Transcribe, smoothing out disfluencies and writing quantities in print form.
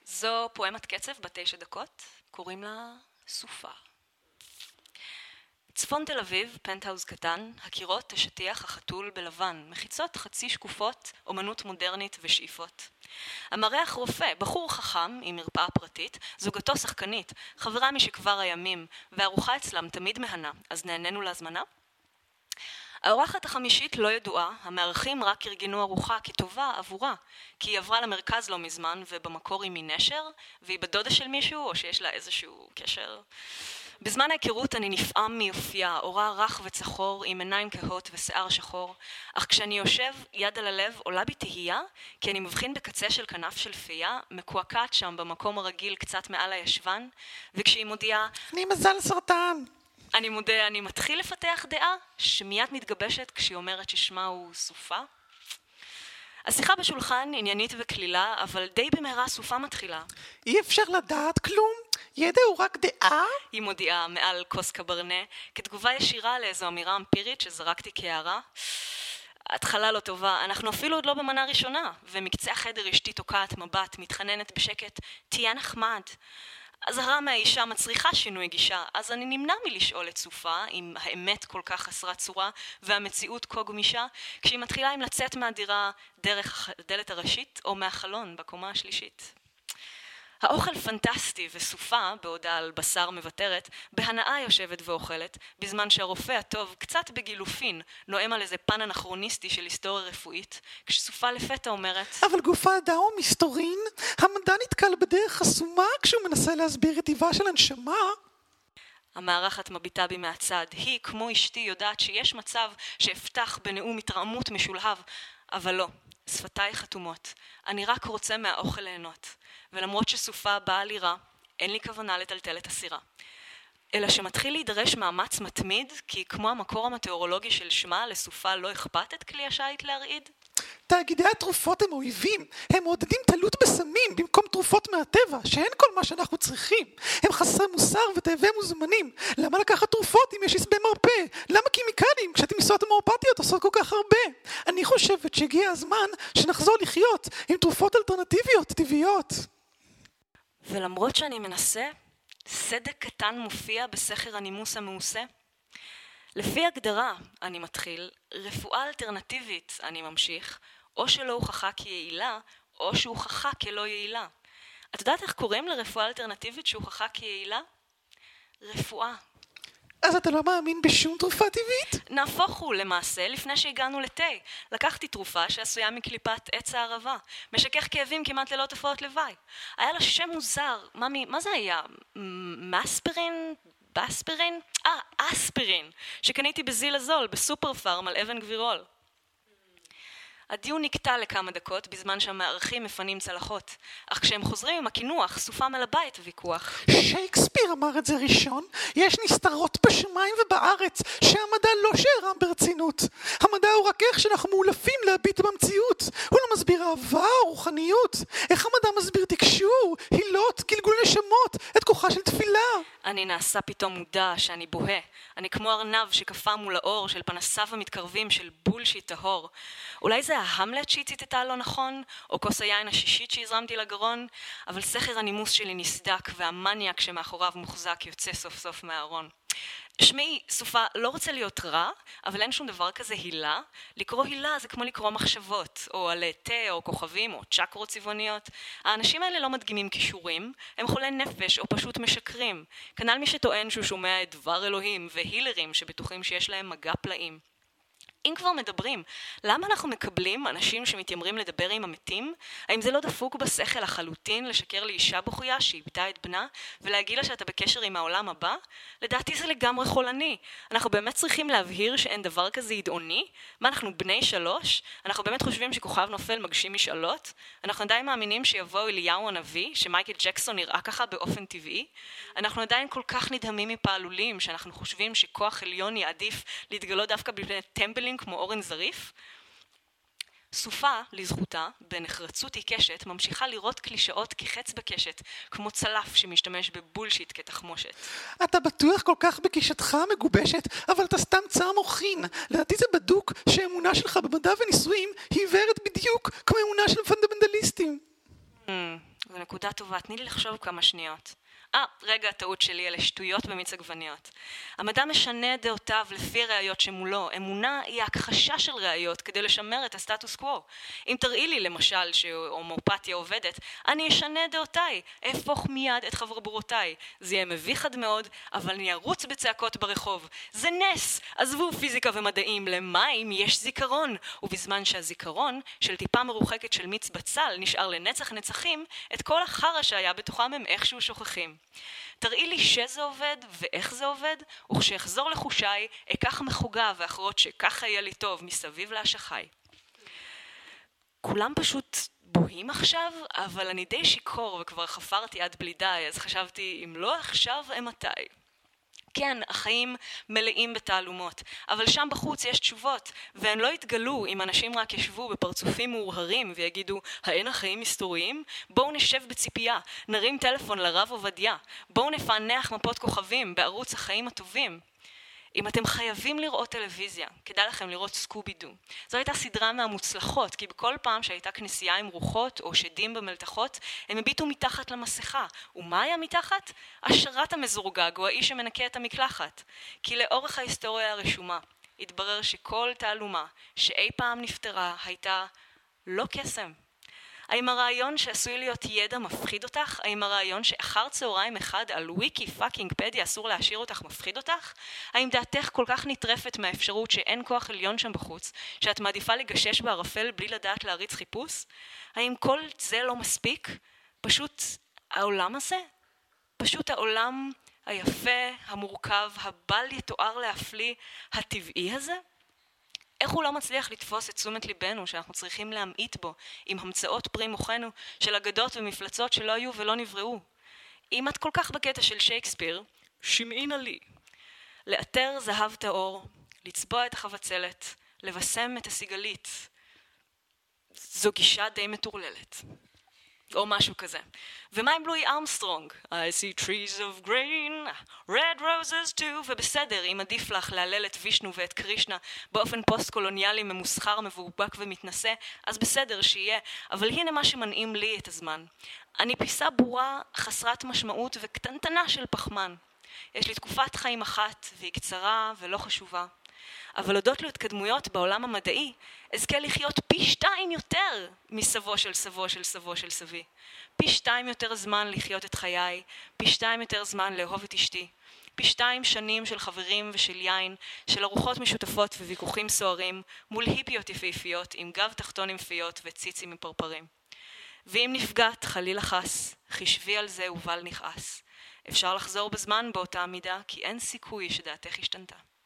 זו פואמת קצב בת 9 דקות, קוראים לה סופה. צפון תל אביב, פנטהאוז קטן, הקירות, השטיח, החתול בלבן, מחיצות חצי שקופות, אומנות מודרנית ושאיפות. המריח רופא, בחור חכם עם מרפאה פרטית, זוגתו שחקנית, חברה משכבר הימים, והארוחה אצלם תמיד מהנה, אז נהנינו להזמנה? האורחת החמישית לא ידועה, המארחים רק ארגנו ארוחה כטובה עבורה, כי היא עברה למרכז לא מזמן ובמקור היא מנשר, והיא בדודה של מישהו או שיש לה איזשהו קשר. בזמן ההיכרות אני נפעם מיופייה, אורה רך וצחור עם עיניים כהות ושיער שחור, אך כשאני יושב יד על הלב עולה בי תהייה, כי אני מבחין בקצה של כנף של פייה, מקועקעת שם במקום הרגיל קצת מעל הישבן, וכשהיא מודיעה אני מזל סרטן. אני מודה, אני מתחיל לפתח דעה שמיד מתגבשת כשהיא אומרת ששמה הוא סופה. השיחה בשולחן עניינית וכלילה, אבל די במהרה סופה מתחילה. אי אפשר לדעת כלום, ידע הוא רק דעה. היא מודיעה מעל כוס קברנה, כתגובה ישירה לאיזו אמירה אמפירית שזרקתי כהערה. התחלה לא טובה, אנחנו אפילו עוד לא במנה ראשונה, ומקצה החדר אשתי תוקעת מבט, מתחננת בשקט, תהיה נחמד. הזהרה מהאישה מצריכה שינוי גישה, אז אני נמנע מלשאול את סופה, אם האמת כל כך חסרת צורה והמציאות כה גמישה, כשהיא מתחילה עם לצאת מהדירה דרך הדלת הראשית או מהחלון בקומה השלישית. האוכל פנטסטי וסופה, בהודעה על בשר מבטרת, בהנאה יושבת ואוכלת, בזמן שהרופא הטוב, קצת בגילופין, נואם על איזה פן אנכרוניסטי של היסטוריה רפואית, כשסופה לפתע אומרת אבל גוף האדם הוא מסתורין, המדע נתקל בדרך חסומה כשהוא מנסה להסביר את טיבה של הנשמה. המארחת מביטה בי מהצד, היא כמו אשתי יודעת שיש מצב שאפתח בנאום התרעמות משולהב, אבל לא, שפתיי חתומות, אני רק רוצה מהאוכל ליהנות. ולמרות שסופה באה לי רע, אין לי כוונה לטלטל את הסירה. אלא שמתחיל להידרש מאמץ מתמיד, כי כמו המקור המטאורולוגי של שמה, לסופה לא אכפת את כלי השייט להרעיד. תאגידי התרופות הם אויבים, הם מעודדים תלות בסמים במקום תרופות מהטבע, שהן כל מה שאנחנו צריכים. הם חסרי מוסר ותאבי מוזמנים. למה לקחת תרופות אם יש עשבי מרפא? למה קימיקלים כשהתמיסות המורפטיות עושות כל כך הרבה? אני חושבת שהגיע הזמן שנחזור לחיות עם תרופות אלטרנטיביות טבעיות. ולמרות שאני מנסה, סדק קטן מופיע בסכר הנימוס המעושה. לפי הגדרה, אני מתחיל, רפואה אלטרנטיבית, אני ממשיך, או שלא הוכחה כיעילה, או שהוכחה כלא יעילה. את יודעת איך קוראים לרפואה אלטרנטיבית שהוכחה כיעילה? רפואה. אז אתה לא מאמין בשום תרופה טבעית? נהפוך הוא למעשה לפני שהגענו לתה. לקחתי תרופה שעשויה מקליפת עץ הערבה, משכך כאבים כמעט ללא תופעות לוואי. היה לה שם מוזר, מה זה היה? מספרין? באספירין? אספירין, שקניתי בזיל הזול, בסופר פארם על אבן גבירול. הדיון נקטע לכמה דקות בזמן שהמארחים מפנים צלחות, אך כשהם חוזרים עם הכינוח, סופה מלבה את הוויכוח. שייקספיר אמר את זה ראשון, יש נסתרות בשמיים ובארץ שהמדע לא שערם ברצינות. המדע הוא רק איך שאנחנו מאולפים להביט במציאות. הוא לא מסביר אהבה או רוחניות. איך המדע מסביר תקשור, הילות, גלגול נשמות, את כוחה של תפילה? אני נעשה פתאום מודע שאני בוהה. אני כמו ארנב שקפה מול האור של פנסיו המתקרבים של בולשיט טהור. אולי זה ההמלט שהציטטה לא נכון, או כוס היין השישית שהזרמתי לגרון, אבל סכר הנימוס שלי נסדק והמניאק שמאחוריו מוחזק יוצא סוף סוף מהארון. שמי, סופה, לא רוצה להיות רע, אבל אין שום דבר כזה הילה. לקרוא הילה זה כמו לקרוא מחשבות, או עלי תה, או כוכבים, או צ'קרות צבעוניות. האנשים האלה לא מדגימים כישורים, הם חולי נפש או פשוט משקרים. כנ"ל מי שטוען שהוא שומע את דבר אלוהים והילרים שבטוחים שיש להם מגע פלאים. אם כבר מדברים, למה אנחנו מקבלים אנשים שמתיימרים לדבר עם המתים? האם זה לא דפוק בשכל לחלוטין לשקר לאישה בוכייה שאיבדה את בנה ולהגיד לה שאתה בקשר עם העולם הבא? לדעתי זה לגמרי חולני. אנחנו באמת צריכים להבהיר שאין דבר כזה ידעוני? מה, אנחנו בני 3? אנחנו באמת חושבים שכוכב נופל מגשים משאלות? אנחנו עדיין מאמינים שיבוא אליהו הנביא, שמייקל ג'קסון נראה ככה באופן טבעי? אנחנו עדיין כל כך נדהמים מפעלולים שאנחנו חושבים שכוח עליון יעדיף להתגלות דווקא בפני טמבלים כמו אורן זריף? סופה, לזכותה, בנחרצות עיקשת, ממשיכה לראות קלישאות כחץ בקשת, כמו צלף שמשתמש בבולשיט כתחמושת. אתה בטוח כל כך בגישתך המגובשת, אבל אתה סתם צער מוחין. לדעתי זה בדוק שהאמונה שלך במדע וניסויים היא עיוורת בדיוק כמו אמונה של פונדמנטליסטים. זו נקודה טובה, תני לי לחשוב כמה שניות. רגע, הטעות שלי, אלה שטויות במיץ עגבניות. המדע משנה את דעותיו לפי ראיות שמולו. אמונה היא הכחשה של ראיות כדי לשמר את הסטטוס קוו. אם תראי לי למשל שהומאופתיה עובדת, אני אשנה את דעותיי, אהפוך מיד את חברבורותיי. זה יהיה מביך עד מאוד, אבל אני ארוץ בצעקות ברחוב. זה נס! עזבו פיזיקה ומדעים, למים יש זיכרון. ובזמן שהזיכרון של טיפה מרוחקת של מיץ בצל נשאר לנצח נצחים, את כל החרא שהיה בתוכם הם איכשהו שוכחים. תראי לי שזה עובד ואיך זה עובד, וכשאחזור לחושיי, אקח מחוגה ואחרות שככה יהיה לי טוב מסביב להשחי. כולם פשוט בוהים עכשיו, אבל אני די שיקור וכבר חפרתי עד בלי די, אז חשבתי, אם לא עכשיו, מתי? כן, החיים מלאים בתעלומות, אבל שם בחוץ יש תשובות, והן לא יתגלו אם אנשים רק ישבו בפרצופים מאורהרים ויגידו, האין החיים היסטוריים? בואו נשב בציפייה, נרים טלפון לרב עובדיה, בואו נפענח מפות כוכבים בערוץ החיים הטובים. אם אתם חייבים לראות טלוויזיה, כדאי לכם לראות סקובי דו. זו הייתה סדרה מהמוצלחות, כי בכל פעם שהייתה כנסייה עם רוחות או שדים במלתחות, הם הביטו מתחת למסכה. ומה היה מתחת? השרת המזורגג, או האיש שמנקה את המקלחת. כי לאורך ההיסטוריה הרשומה, התברר שכל תעלומה שאי פעם נפטרה הייתה לא קסם. האם הרעיון שעשוי להיות ידע מפחיד אותך? האם הרעיון שאחר צהריים אחד על וויקי פאקינג פדיה אסור להשאיר אותך מפחיד אותך? האם דעתך כל כך נטרפת מהאפשרות שאין כוח עליון שם בחוץ, שאת מעדיפה לגשש בערפל בלי לדעת להריץ חיפוש? האם כל זה לא מספיק? פשוט העולם הזה? פשוט העולם היפה, המורכב, הבל יתואר להפליא, הטבעי הזה? איך הוא לא מצליח לתפוס את תשומת ליבנו שאנחנו צריכים להמעיט בו עם המצאות פרי מוחנו של אגדות ומפלצות שלא היו ולא נבראו? אם את כל כך בקטע של שייקספיר, שמעי נא לי. לאתר זהב טהור, לצבוע את החבצלת, לבשם את הסיגלית. זו גישה די מטורללת. או משהו כזה. ומה עם לואי ארמסטרונג? I see trees of green, red roses too, ובסדר, אם עדיף לך להלל את וישנו ואת קרישנה באופן פוסט-קולוניאלי ממוסחר, מבורבק ומתנשא, אז בסדר שיהיה, אבל הנה מה שמנעים לי את הזמן. אני פיסה בורה, חסרת משמעות וקטנטנה של פחמן. יש לי תקופת חיים אחת, והיא קצרה ולא חשובה. אבל הודות להתקדמויות בעולם המדעי, אזכה לחיות פי 2 יותר מסבו של סבו של סבו של סבי. פי 2 יותר זמן לחיות את חיי, פי 2 יותר זמן לאהוב את אשתי. פי 2 שנים של חברים ושל יין, של ארוחות משותפות וויכוחים סוערים, מול היפיות יפהפיות עם גב תחתון עם פיות וציצים מפרפרים. ואם נפגעת חלילה חס, חשבי על זה ובל נכעס. אפשר לחזור בזמן באותה מידה, כי אין סיכוי שדעתך השתנתה.